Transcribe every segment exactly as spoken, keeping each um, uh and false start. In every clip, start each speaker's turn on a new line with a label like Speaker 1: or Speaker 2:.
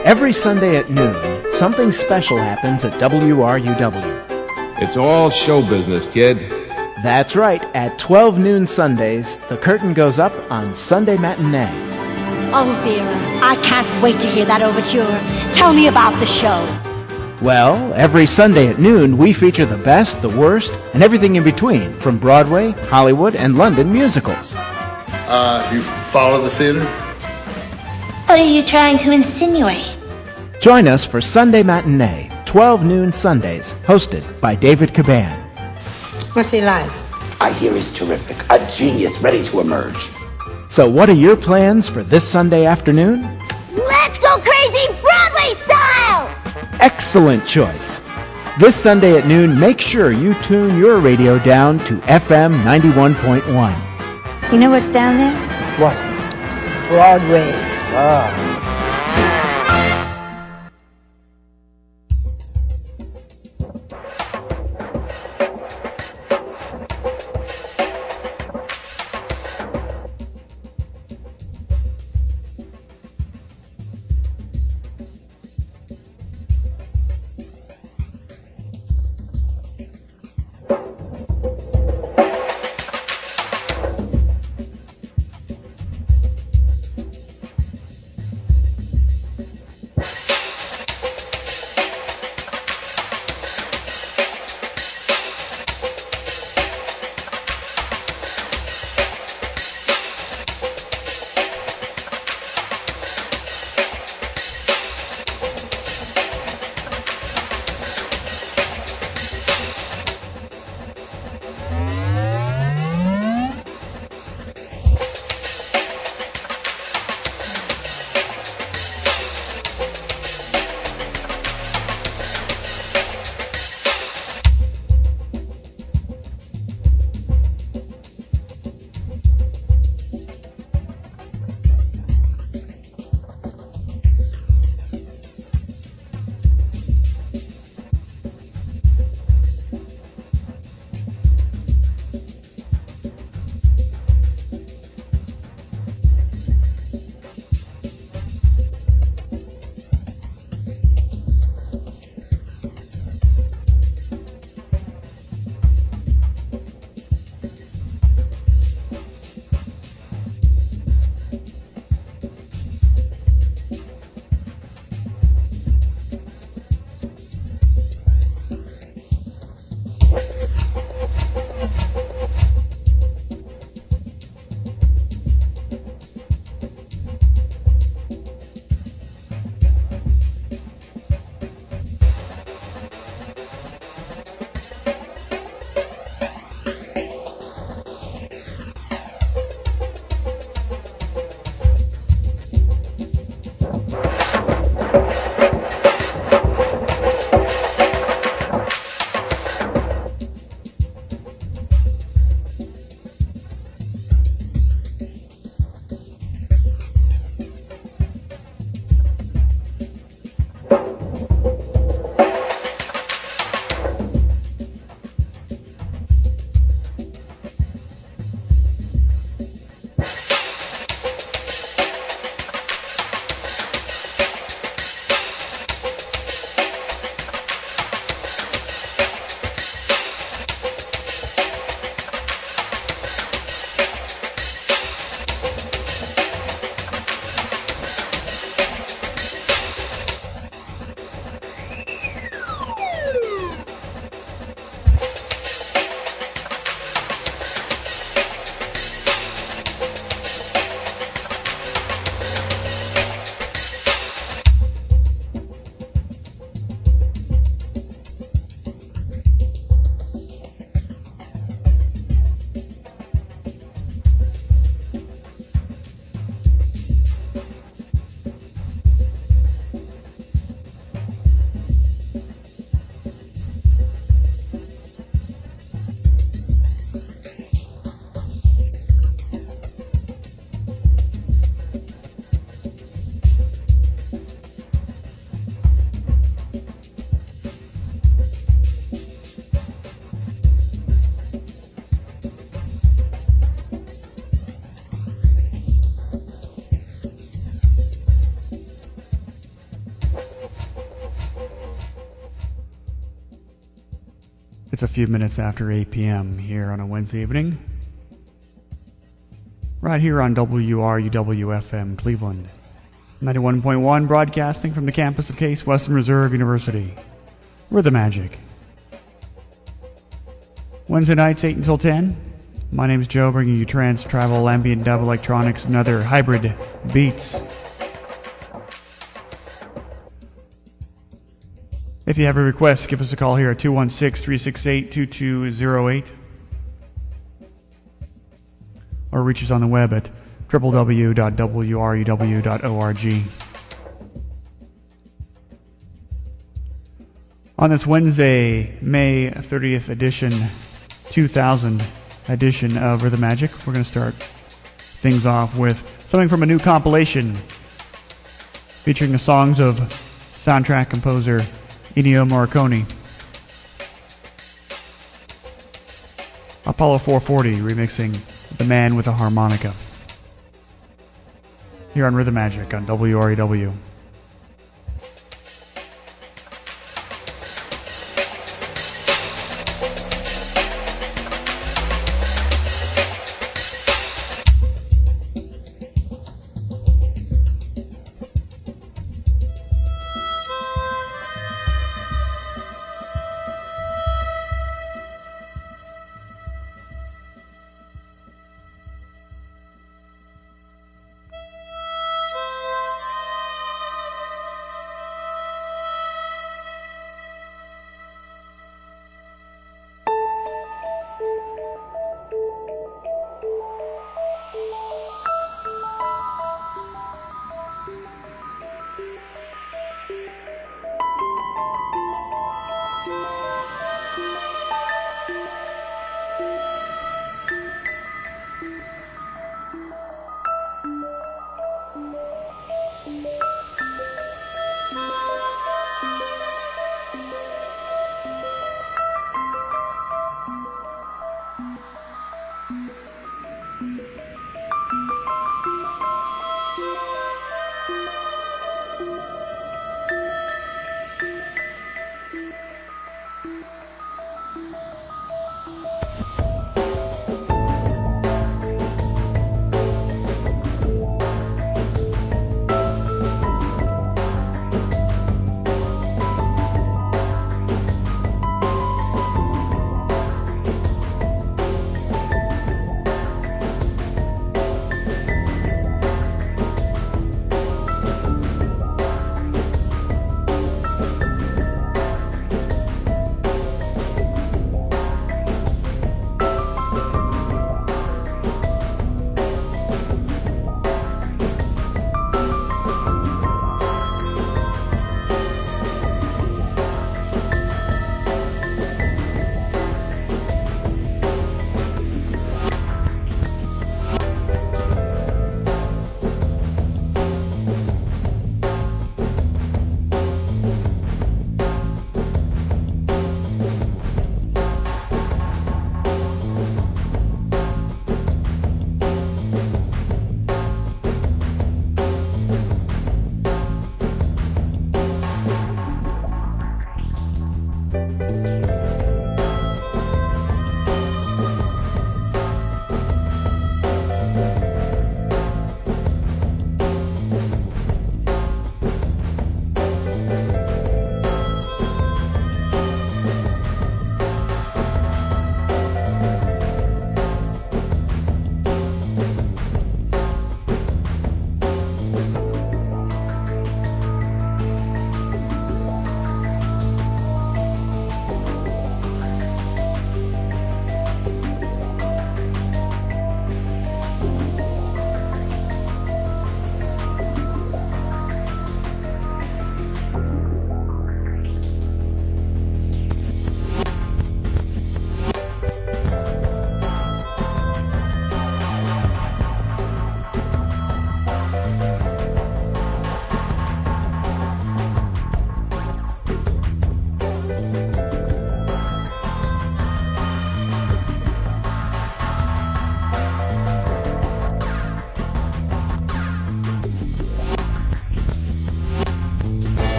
Speaker 1: Every Sunday at noon, something special happens at W R U W.
Speaker 2: It's all show business, kid.
Speaker 1: That's right. At twelve noon Sundays, the curtain goes up on Sunday Matinee.
Speaker 3: Oh, Vera, I can't wait to hear that overture. Tell me about the show.
Speaker 1: Well, every Sunday at noon, we feature the best, the worst, and everything in between from Broadway, Hollywood, and London musicals.
Speaker 4: Uh, you follow the theater?
Speaker 5: What are you trying to insinuate?
Speaker 1: Join us for Sunday Matinee, twelve noon Sundays, hosted by David Caban.
Speaker 6: What's he like?
Speaker 7: I hear he's terrific, a genius ready to emerge.
Speaker 1: So what are your plans for this Sunday afternoon?
Speaker 3: Let's go crazy Broadway style!
Speaker 1: Excellent choice. This Sunday at noon, make sure you tune your radio down to F M ninety-one point one.
Speaker 8: You know what's down there?
Speaker 6: What?
Speaker 8: Broadway.
Speaker 6: Ah.
Speaker 9: It's a few minutes after eight p.m. here on a Wednesday evening. Right here on W R U W F M Cleveland. ninety-one point one, broadcasting from the campus of Case Western Reserve University. Rhythm Magic. Wednesday nights, eight until ten. My name is Joe, bringing you trance, travel, ambient, dub, electronics, and other hybrid beats. If you have a request, give us a call here at two one six, three six eight, two two zero eight. Or reach us on the web at w w w dot w r u w dot org. On this Wednesday, May thirtieth edition, two thousand edition of Rhythm Magic, we're going to start things off with something from a new compilation featuring the songs of soundtrack composer Ennio Morricone. Apollo four forty remixing The Man with a Harmonica. Here on Rhythm Magic on W R E W.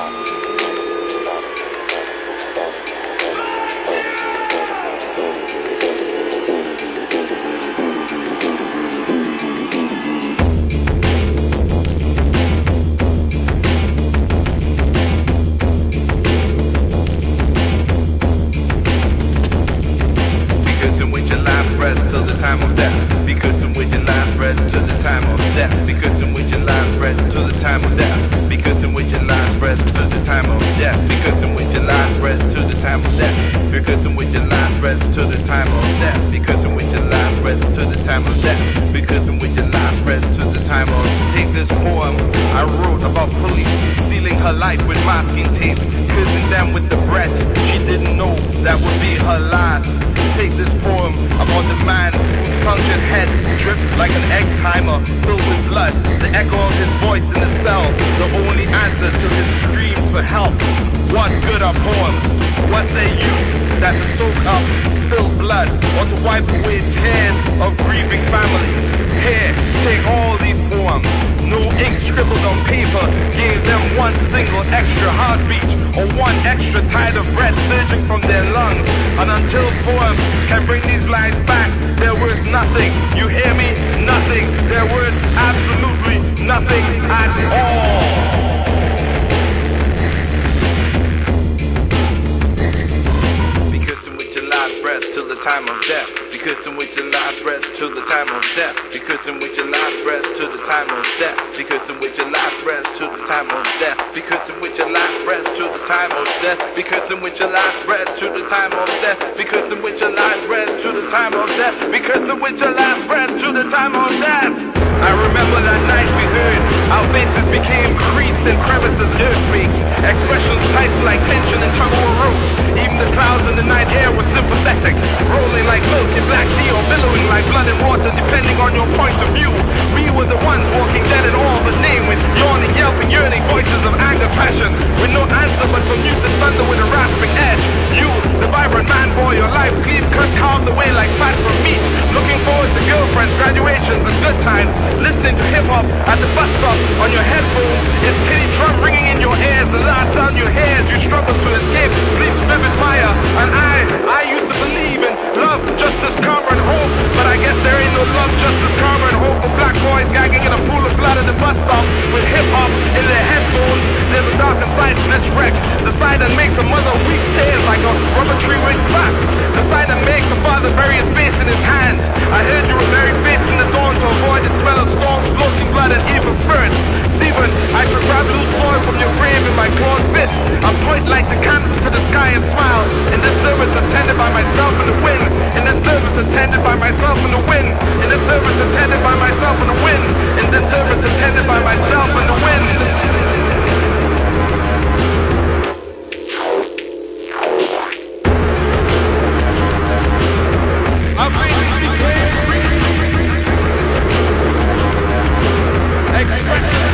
Speaker 10: Expression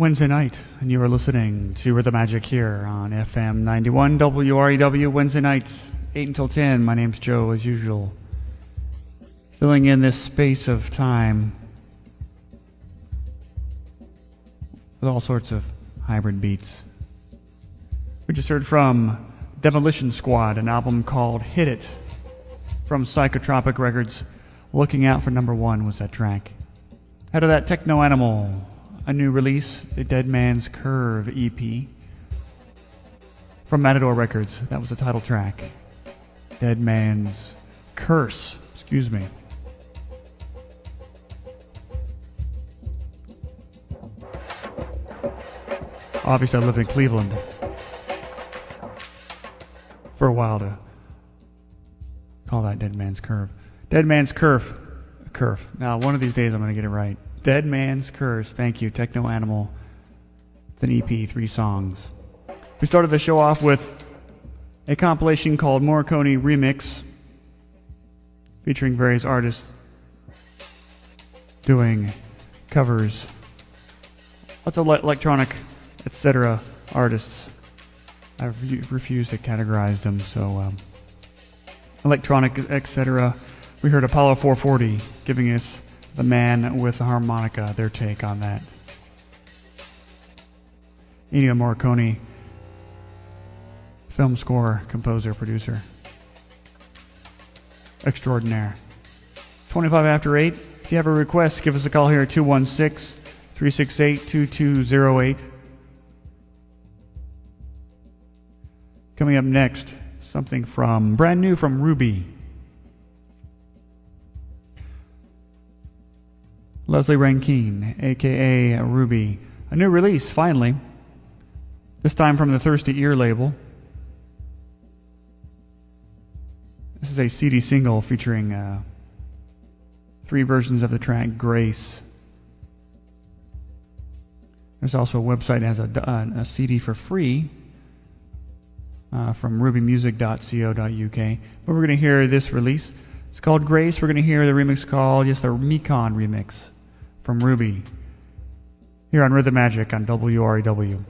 Speaker 9: Wednesday night, and you are listening to Rhythm Magic here on F M ninety-one W R E W. Wednesday nights, eight until ten. My name's Joe, as usual, filling in this space of time with all sorts of hybrid beats. We just heard from Demolition Squad, an album called Hit It from Psychotropic Records. Looking Out for Number One was that track. Out of that, Techno Animal, a new release, the Dead Man's Curve E P from Matador Records. That was the title track. Dead Man's Curse, excuse me. Obviously, I lived in Cleveland for a while to call that Dead Man's Curve. Dead Man's Curve. Curve. Now, one of these days I'm going to get it right. Dead Man's Curse. Thank you, Techno Animal. It's an E P, three songs. We started the show off with a compilation called Morricone Remix, featuring various artists doing covers. Lots of electronic, et cetera artists. I re- refuse to categorize them, so um, electronic, et cetera. We heard Apollo four forty giving us The Man with the Harmonica, their take on that. Ennio Morricone, film score, composer, producer. Extraordinaire. twenty-five after eight. If you have a request, give us a call here at two one six, three six eight, two two zero eight. Coming up next, something from brand new from Ruby. Leslie Rankine, a k a. Ruby. A new release, finally. This time from the Thirsty Ear label. This is a C D single featuring uh, three versions of the track Grace. There's also a website that has a, a, a C D for free uh, from ruby music dot co dot u k. But we're going to hear this release. It's called Grace. We're going to hear the remix called, yes, the Mekon remix from Ruby here on Rhythm Magic on W R E W.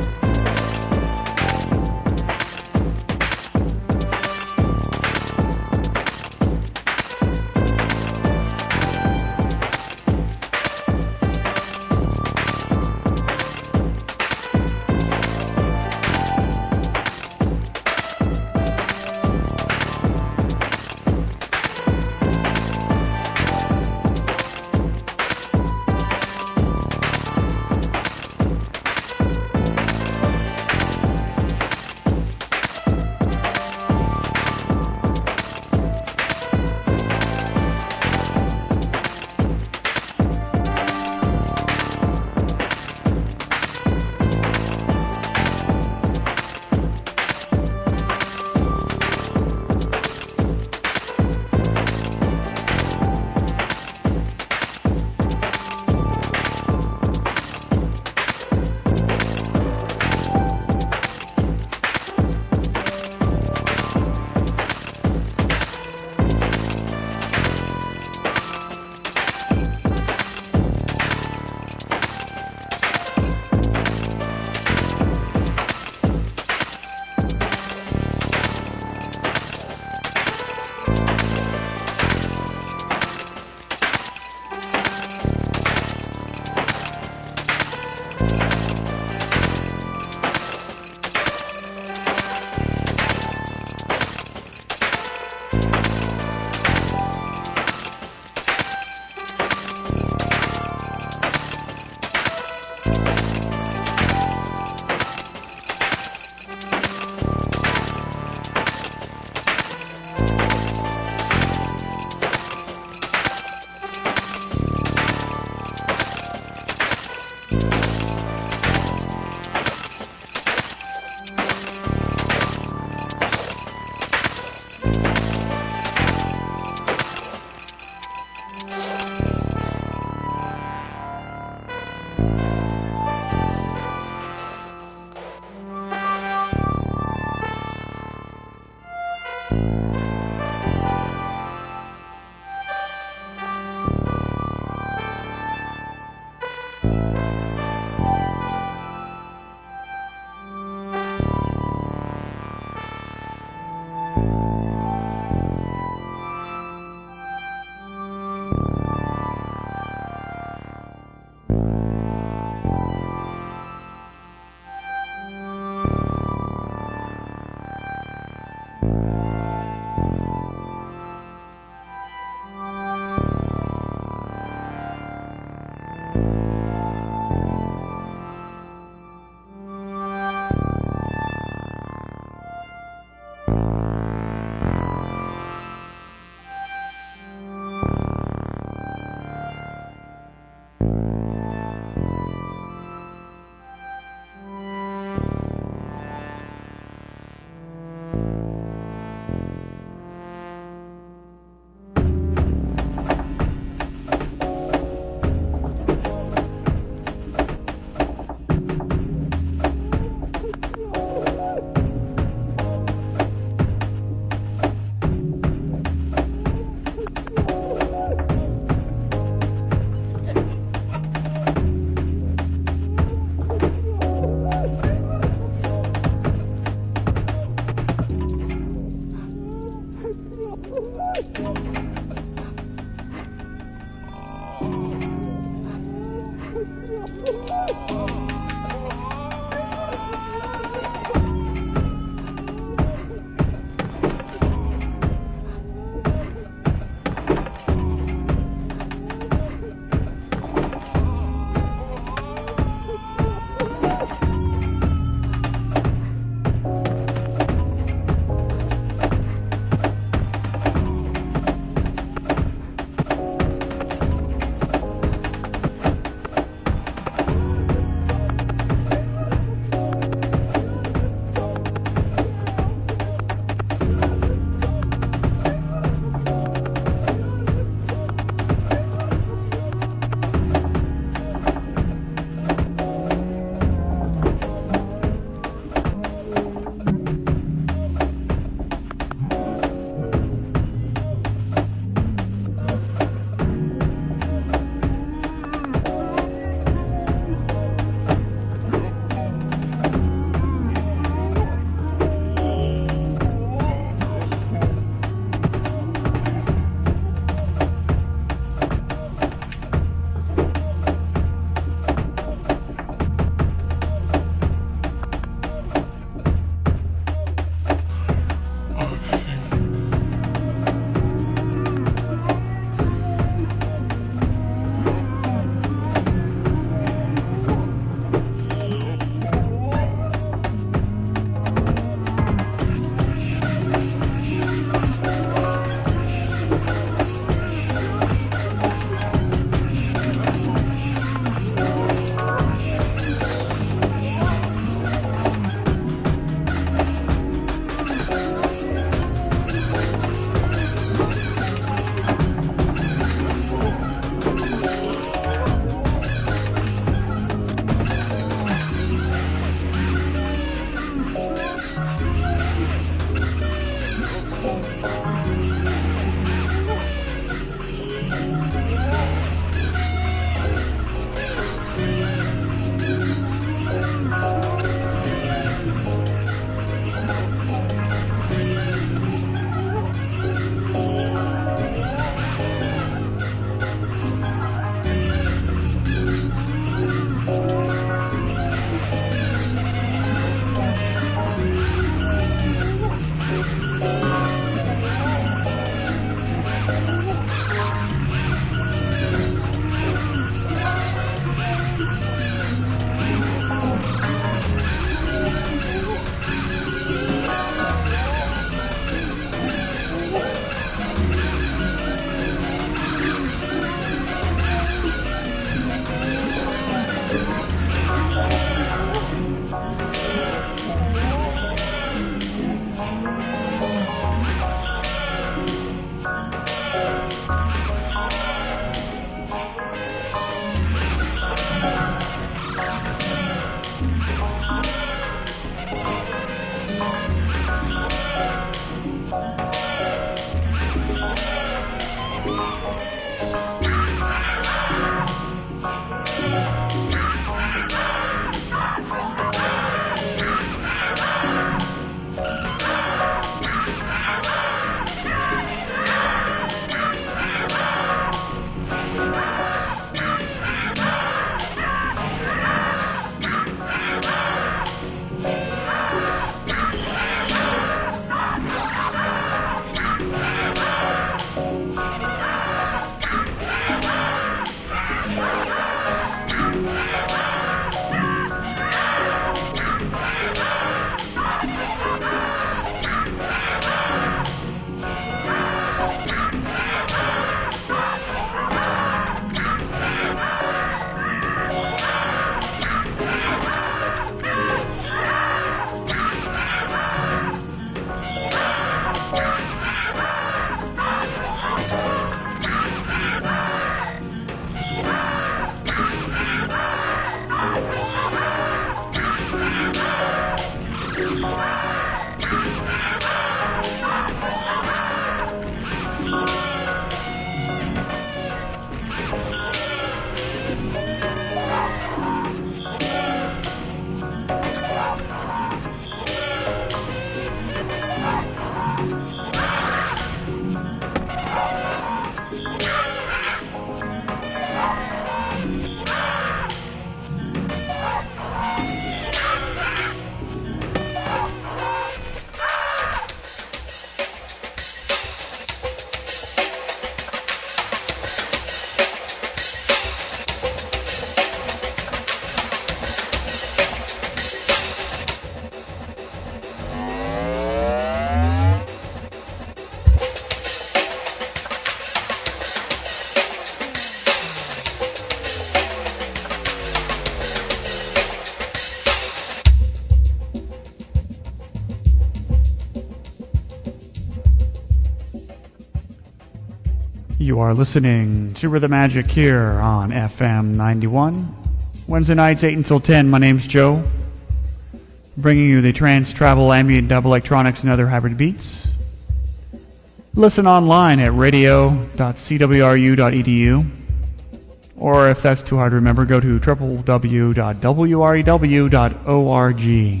Speaker 9: You are listening to Rhythm Magic here on F M ninety-one. Wednesday nights, eight until ten. My name's Joe. Bringing you the trance, travel, ambient, dub, electronics, and other hybrid beats. Listen online at radio dot c w r u dot e d u. Or if that's too hard to remember, go to w w w dot w r e w dot org.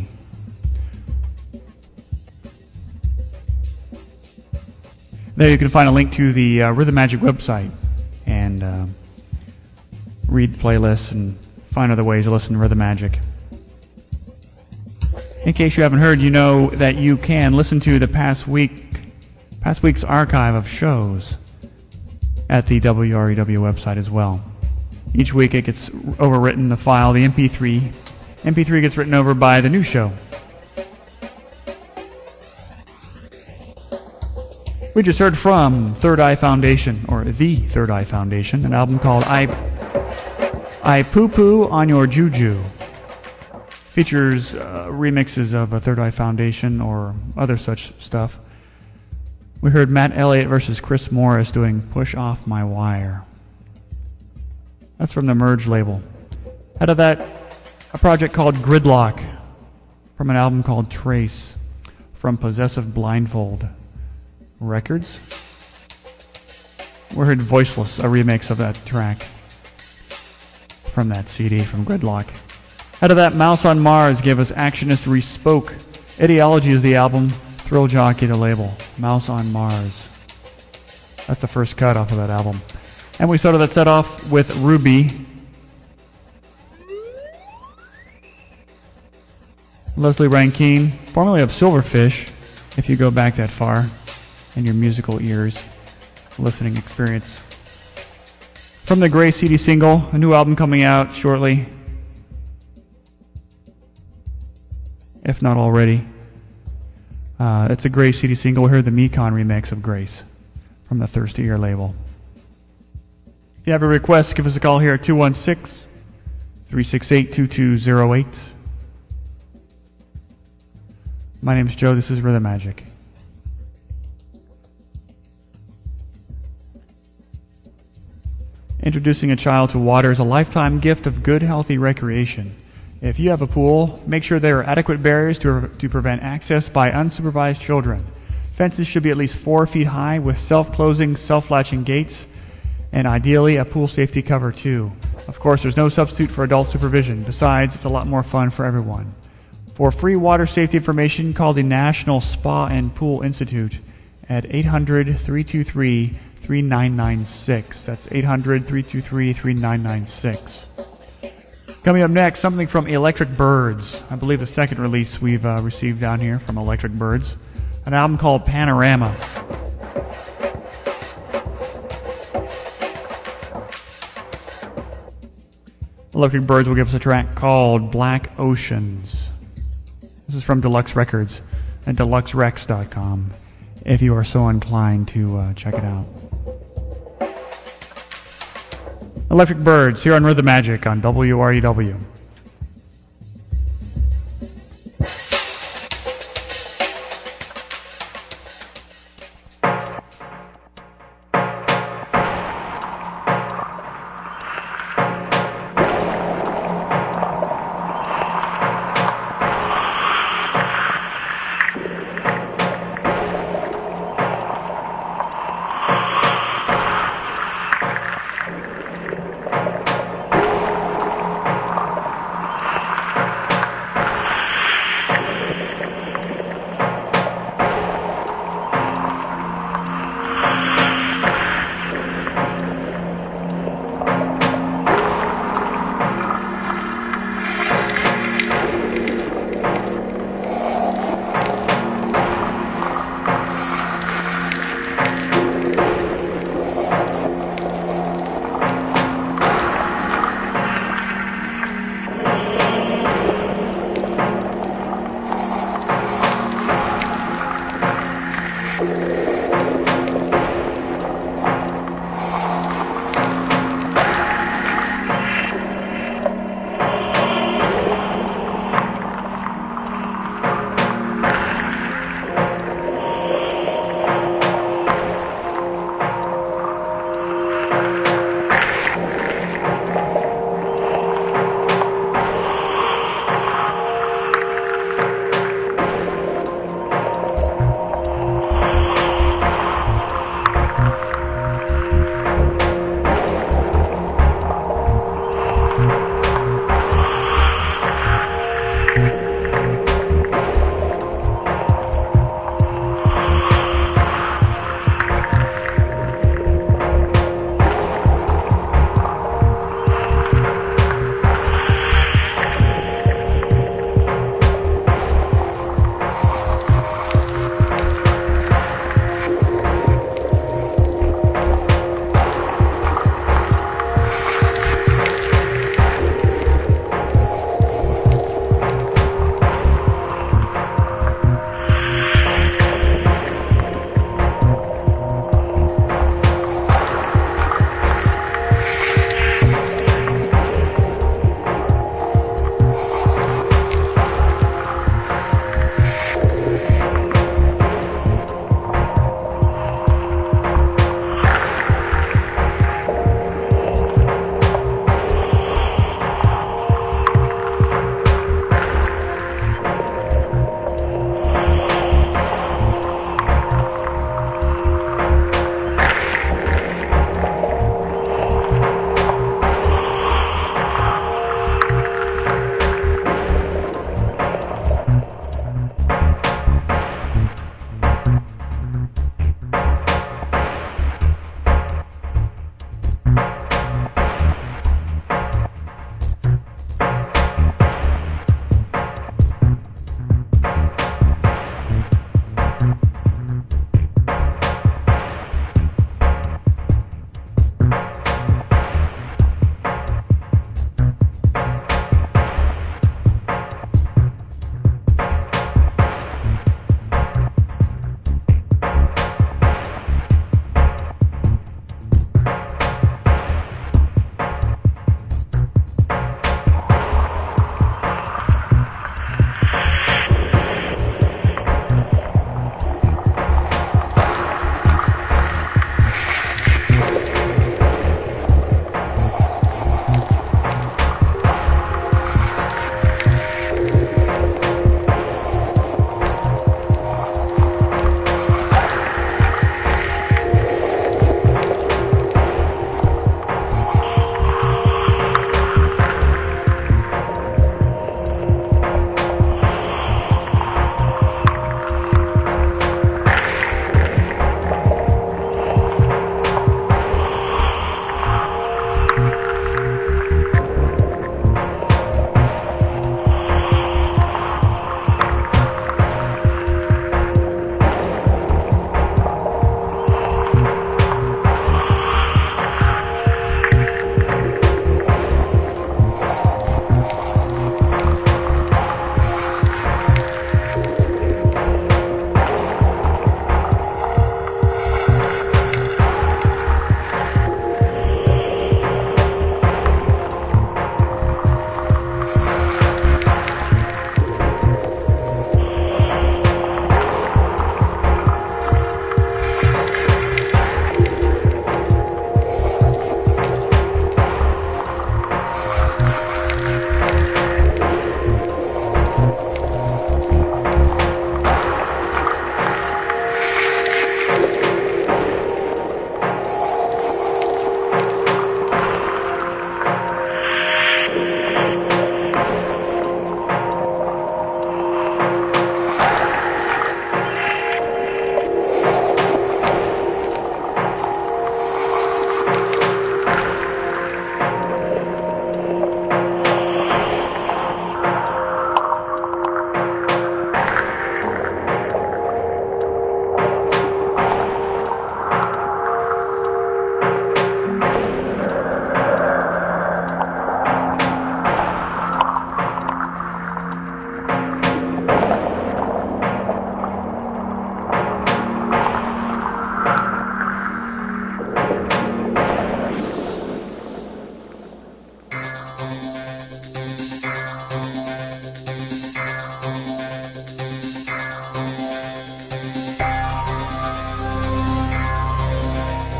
Speaker 9: There you can find a link to the uh, Rhythm Magic website and uh, read playlists and find other ways to listen to Rhythm Magic. In case you haven't heard, you know that you can listen to the past week, past week's archive of shows at the W R E W website as well. Each week it gets overwritten, the file, the M P three. M P three gets written over by the new show. We just heard from Third Eye Foundation, or the Third Eye Foundation, an album called I I Poo Poo on Your Juju. Features uh, remixes of a Third Eye Foundation or other such stuff. We heard Matt Elliott versus Chris Morris doing Push Off My Wire. That's from the Merge label. Out of that, a project called Gridlock from an album called Trace from Possessive Blindfold Records. We heard Voiceless, a remix of that track from that C D from Gridlock. Out of that, Mouse on Mars gave us Actionist Respoke. Ideology is the album, Thrill Jockey the label. Mouse on Mars. That's the first cut off of that album. And we started that set off with Ruby. Leslie Rankine, formerly of Silverfish, if you go back that far in your musical ears, listening experience. From the Gray C D single, a new album coming out shortly, if not already. Uh, it's a Gray C D single. We heard the Mekon remix of Grace from the Thirsty Ear label. If you have a request, give us a call here at two one six, three six eight, two two zero eight. My name is Joe. This is Rhythm Magic. Introducing a child to water is a lifetime gift of good, healthy recreation. If you have a pool, make sure there are adequate barriers to, to prevent access by unsupervised children. Fences should be at least four feet high with self-closing, self-latching gates, and ideally a pool safety cover too. Of course, there's no substitute for adult supervision. Besides, it's a lot more fun for everyone. For free water safety information, call the National Spa and Pool Institute at eight hundred, three two three, three nine nine six. That's eight hundred, three two three, three nine nine six. Coming up next, something from Electric Birds. I believe the second release we've uh, received down here from Electric Birds. An album called Panorama. Electric Birds will give us a track called Black Oceans. This is from Deluxe Records at deluxe rex dot com if you are so inclined to uh, check it out. Electric Birds here on Rhythm Magic on W R E W.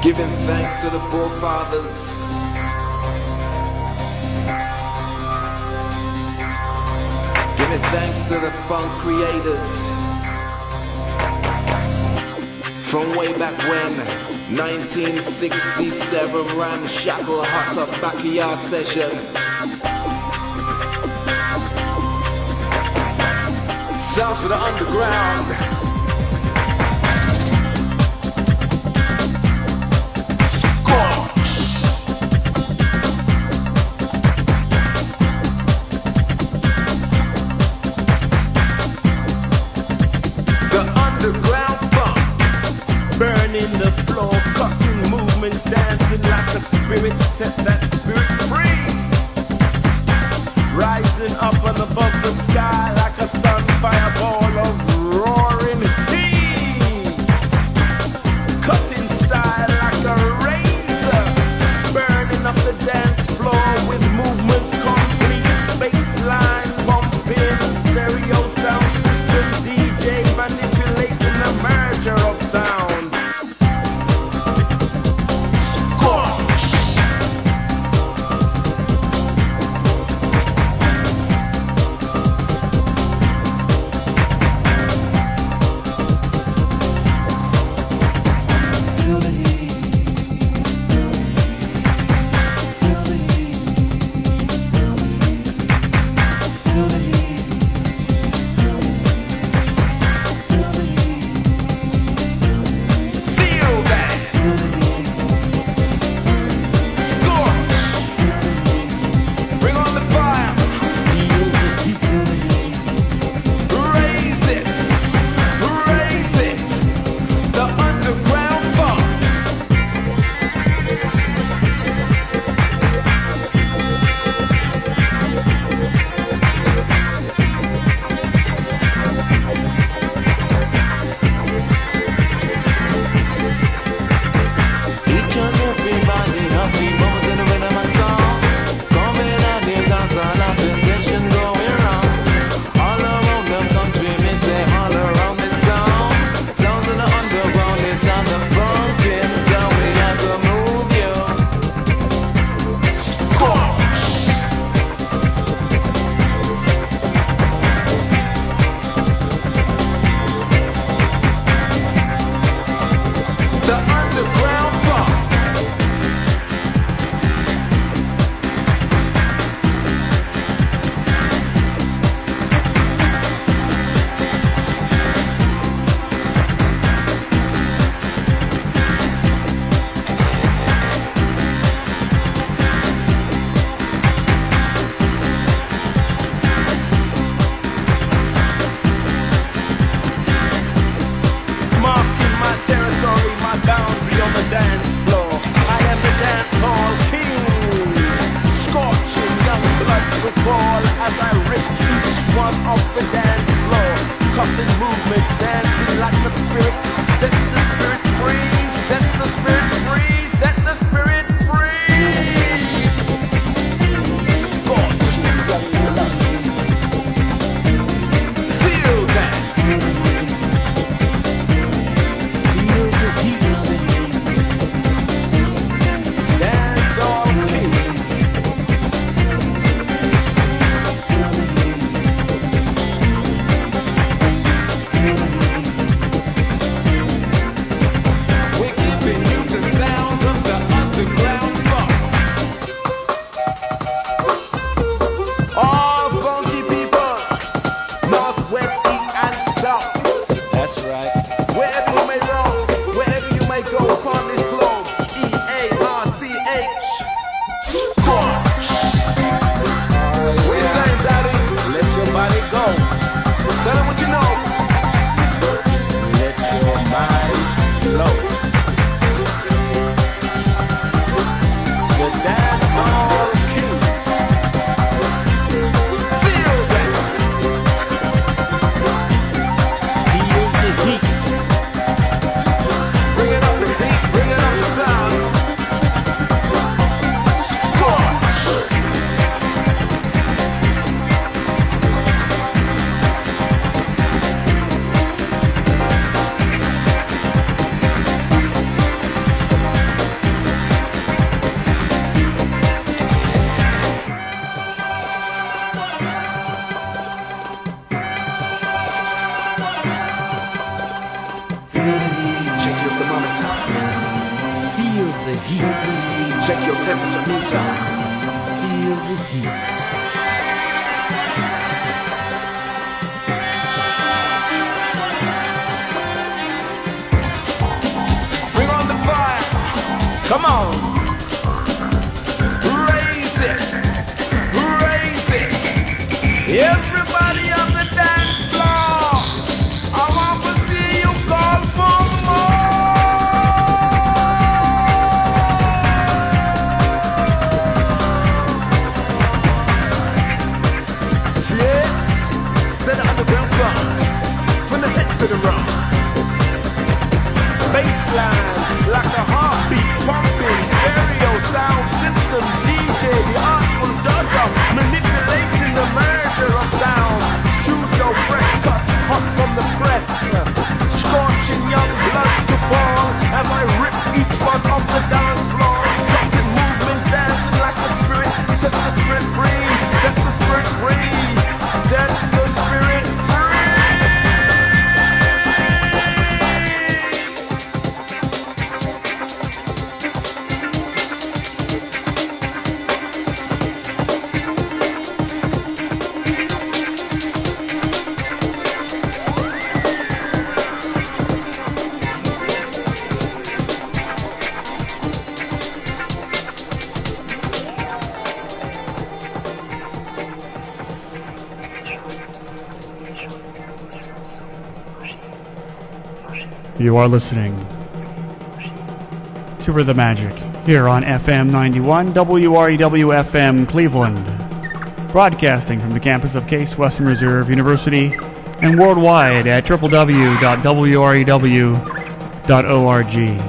Speaker 10: Giving thanks to the forefathers. Giving thanks to the funk creators. From way back when, nineteen sixty-seven, ramshackle hot up backyard session. Sounds for the underground.
Speaker 11: Burning the floor, cutting movements, dancing like a spirit, set that spirit free. Rising up and above the sky like a sun fireball of roaring heat. Cutting style like a razor, burning up the dance floor with movements complete. Bassline bumping, stereo sound system, D J manipulating the merger of sound. the heat. Check your temperature meter. Feel the heat. Bring on the fire. Come on. Raise it. Raise it. Everybody on the dance floor. I want to see you call for more. Yeah. Set up the ground floor. When the hits to the run. Bassline like a heartbeat pumping. Stereo sound system. D J, the artful dodger. Manipulating the merger of sound. Choose your fresh cut, hot from the press. Scorching young blood to fall. As I rip each one off the dance floor. Dropping movements, dancing like a spirit. Set the spirit free. Set the spirit free. Set the spirit free.
Speaker 9: You are listening to Rhythm Magic here on F M ninety-one W R E W F M Cleveland, broadcasting from the campus of Case Western Reserve University and worldwide at w w w dot w r e w dot org.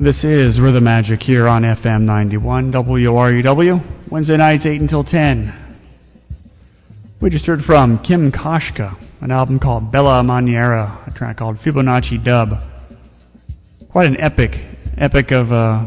Speaker 9: This is Rhythm Magic here on F M ninety-one W R U W, Wednesday nights eight until ten. We just heard from Kim Koshka, an album called Bella Maniera, a track called Fibonacci Dub. Quite an epic, epic of uh,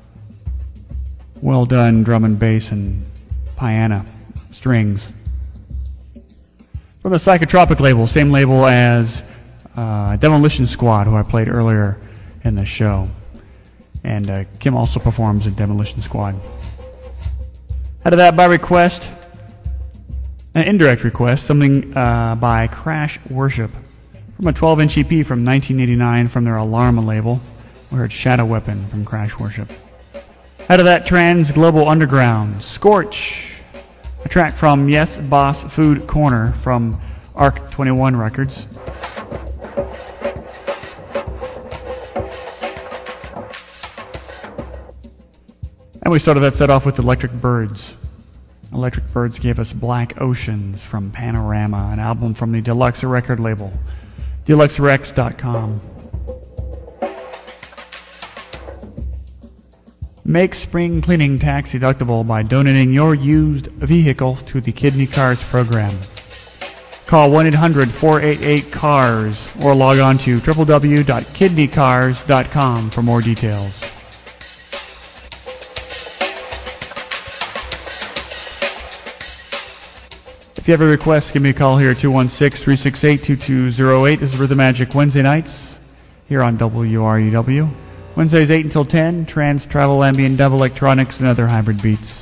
Speaker 9: well done drum and bass and piano strings. From the Psychotropic label, same label as uh, Demolition Squad, who I played earlier in the show. And uh, Kim also performs in Demolition Squad. Out of that, by request, an indirect request, something uh, by Crash Worship from a twelve inch E P from nineteen eighty-nine from their Alarma label. We heard Shadow Weapon from Crash Worship. Out of that, Trans Global Underground, Scorch, a track from Yes Boss Food Corner from Arc twenty-one Records. And we started that set off with Electric Birds. Electric Birds gave us Black Oceans from Panorama, an album from the Deluxe record label, deluxe rex dot com. Make spring cleaning tax deductible by donating your used vehicle to the Kidney Cars program. Call one eight hundred four eight eight C A R S or log on to w w w dot kidney cars dot com for more details. If you have a request, give me a call here at two one six, three six eight, two two zero eight. This is Rhythm Magic Wednesday nights here on W R U W. Wednesdays eight until ten, trance, travel, ambient, dub, electronics, and other hybrid beats.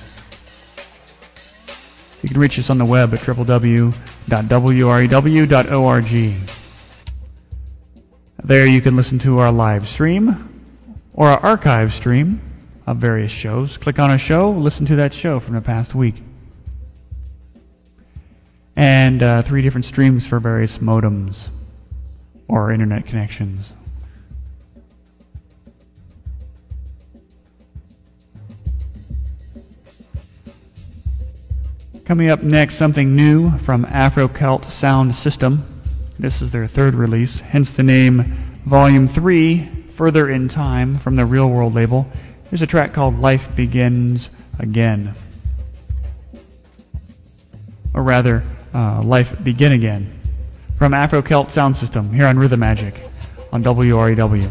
Speaker 9: You can reach us on the web at w w w dot w r u w dot org. There you can listen to our live stream or our archive stream of various shows. Click on a show, listen to that show from the past week. And uh, three different streams for various modems or internet connections. Coming up next, something new from Afro-Celt Sound System. This is their third release, hence the name Volume three, Further in Time, from the Real World label. Here's a track called Life Begins Again. Or rather, uh, Life Begin Again. From Afro-Celt Sound System, here on Rhythm Magic, on W R E W.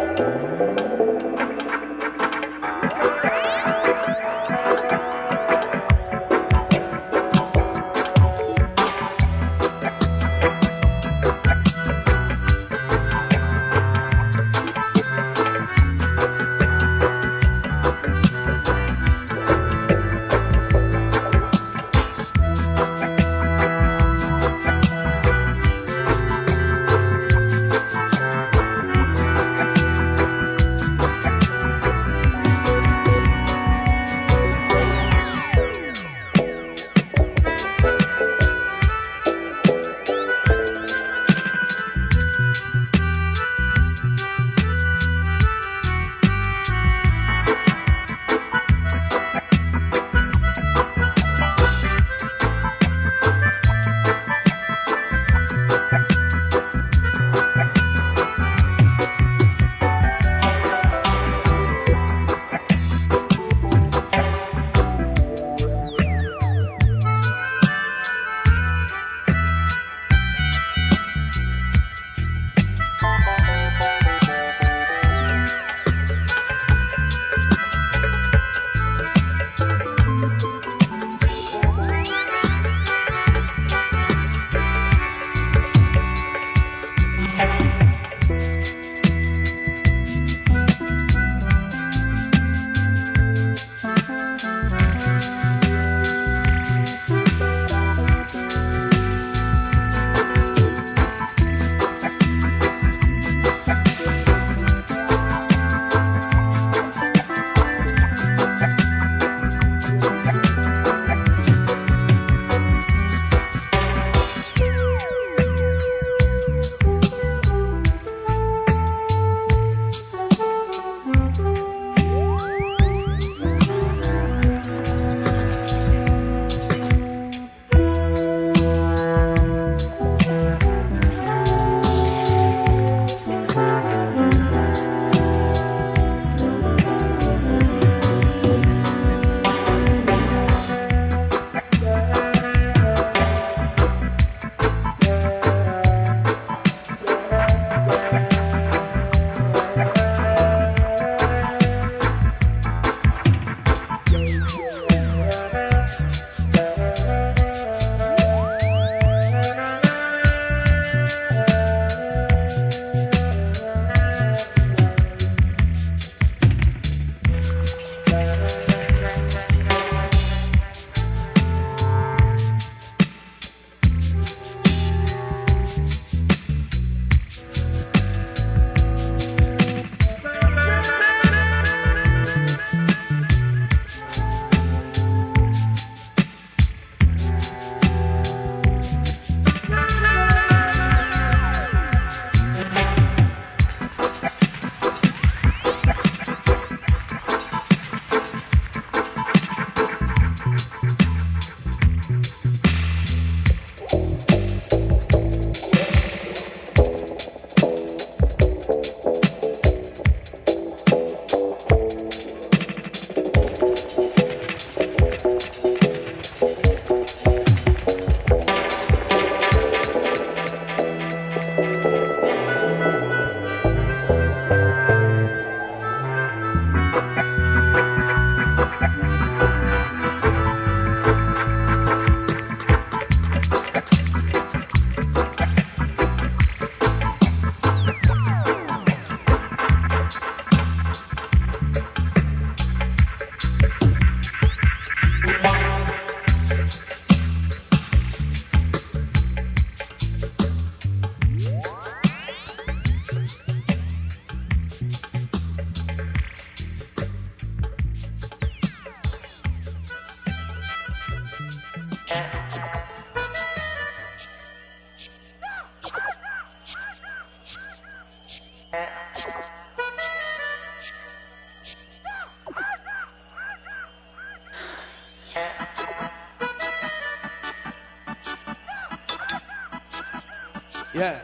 Speaker 11: Yeah.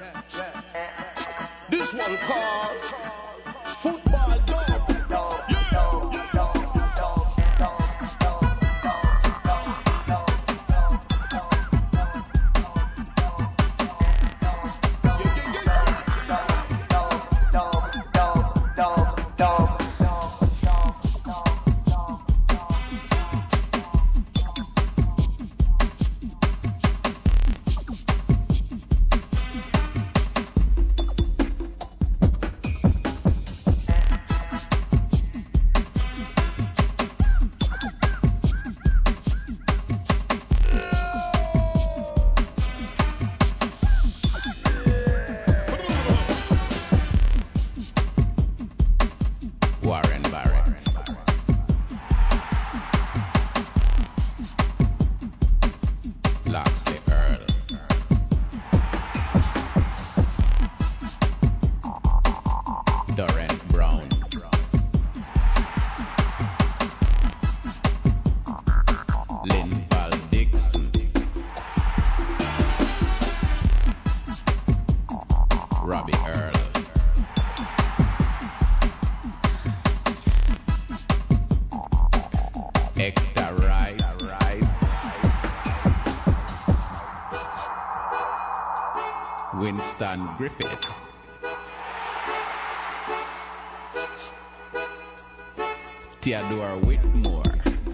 Speaker 11: This one called Football Dog.
Speaker 12: Winston Griffith. Theodore Whitmore.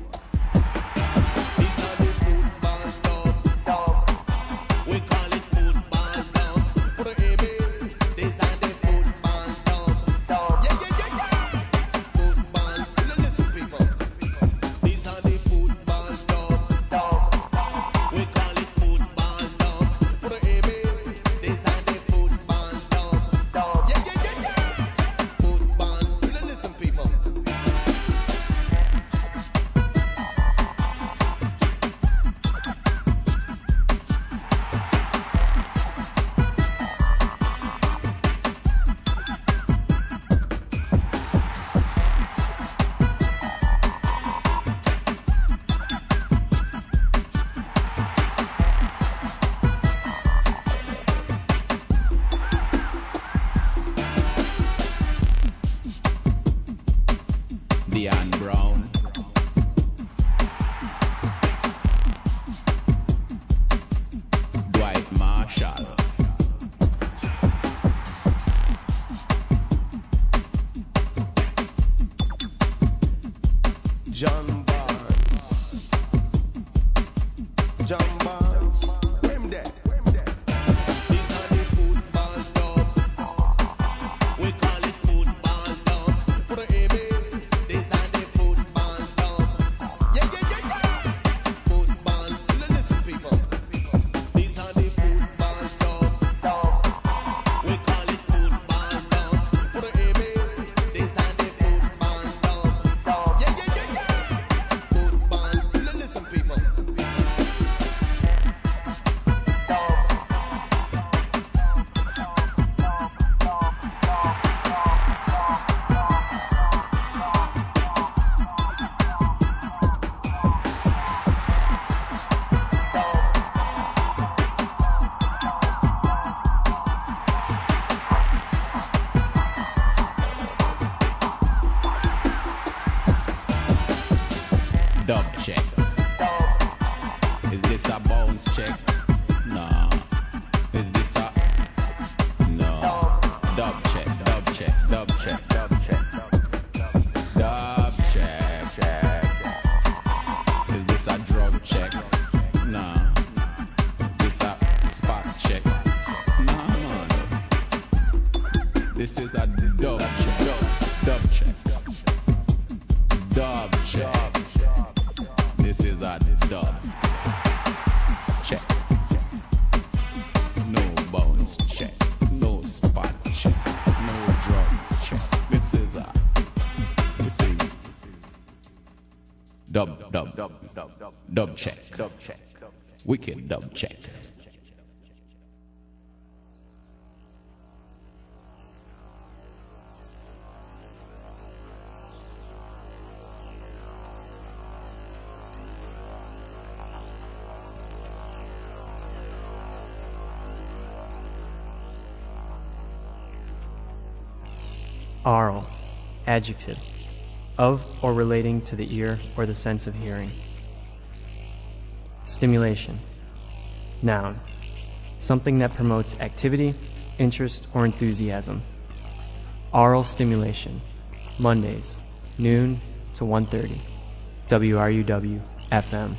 Speaker 12: Dub, dub, dub, dub, dub, dub check. Dub check. Wicked dub check.
Speaker 13: Aural, adjective, of or relating to the ear or the sense of hearing. Stimulation, noun, something that promotes activity, interest, or enthusiasm. Aural stimulation, Mondays, noon to one thirty, W R U W F M.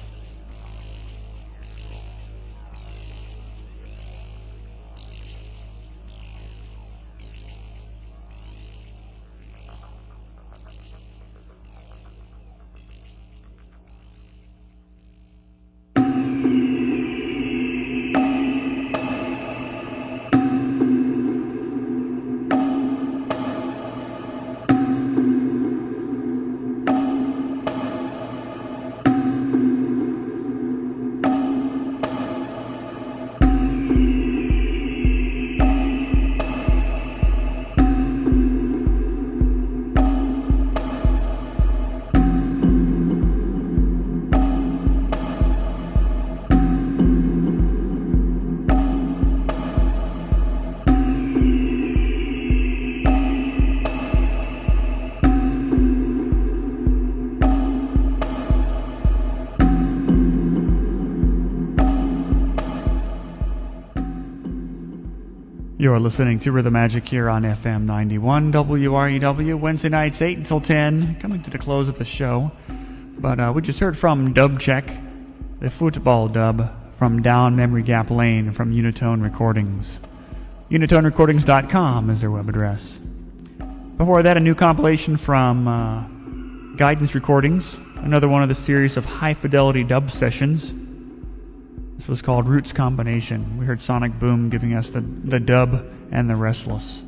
Speaker 9: You're listening to Rhythm Magic here on F M ninety-one W R E W, Wednesday nights eight until ten, coming to the close of the show. But uh, we just heard from Dub Check, the football dub from Down Memory Gap Lane from Unitone Recordings. unitone recordings dot com is their web address. Before that, a new compilation from uh, Guidance Recordings, another one of the series of high-fidelity dub sessions. This was called Roots Combination. We heard Sonic Boom giving us the, the dub and the Restless.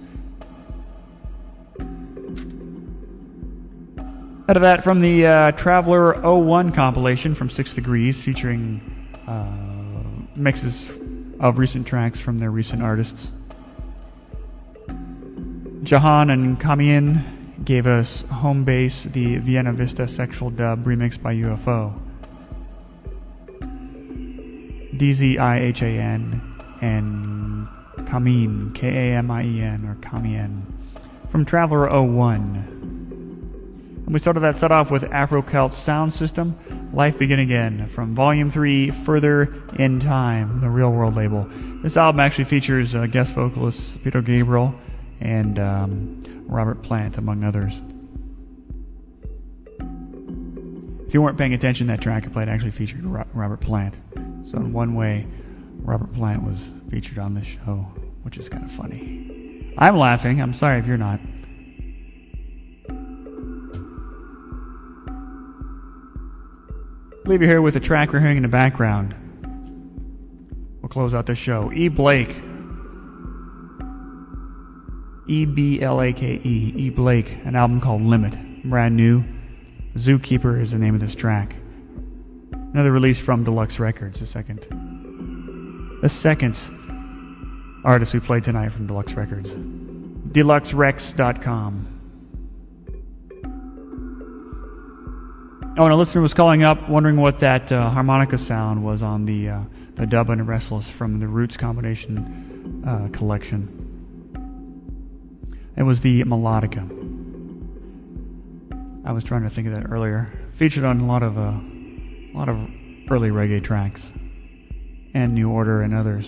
Speaker 9: Out of that, from the uh, Traveler oh one compilation from Six Degrees, featuring uh, mixes of recent tracks from their recent artists. Jahan and Kamien gave us Home Base, the Vienna Vista Sexual Dub remixed by U F O. D Z I H A N and Kamien, K A M I E N, or Kamien, from Traveler oh one. And we started that set off with Afro-Celt Sound System, Life Begin Again, from Volume three, Further in Time, the Real World label. This album actually features uh, guest vocalists Peter Gabriel and um, Robert Plant, among others. If you weren't paying attention, that track I played actually featured Ro- Robert Plant. So in one way, Robert Plant was featured on this show, which is kind of funny. I'm laughing. I'm sorry if you're not. Leave you here with the track we're hearing in the background. We'll close out the show. E. Blake. E B L A K E. E. Blake. An album called Limit. Brand new. Zookeeper is the name of this track. Another release from Deluxe Records. The second. The second artist we played tonight from Deluxe Records. deluxe rex dot com. Oh, and a listener was calling up wondering what that uh, harmonica sound was on the uh, the dub and Restless from the Roots Combination uh, collection. It was the melodica. I was trying to think of that earlier. Featured on a lot of uh, a lot of early reggae tracks, and New Order and others.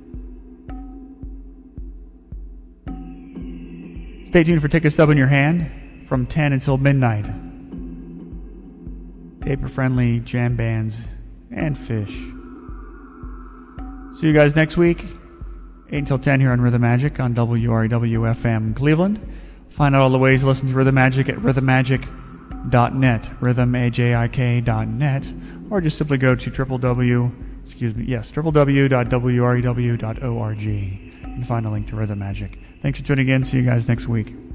Speaker 9: Stay tuned for Take a Stub in Your Hand from ten until midnight. Paper-friendly jam bands and fish. See you guys next week, eight until ten here on Rhythm Magic on W R E W F M Cleveland. Find out all the ways to listen to Rhythm Magic at rhythm magic dot net, rhythm magic dot net, or just simply go to triple w, excuse me, yes, w w w dot w r e w dot org and find a link to Rhythm Magic. Thanks for tuning in. See you guys next week.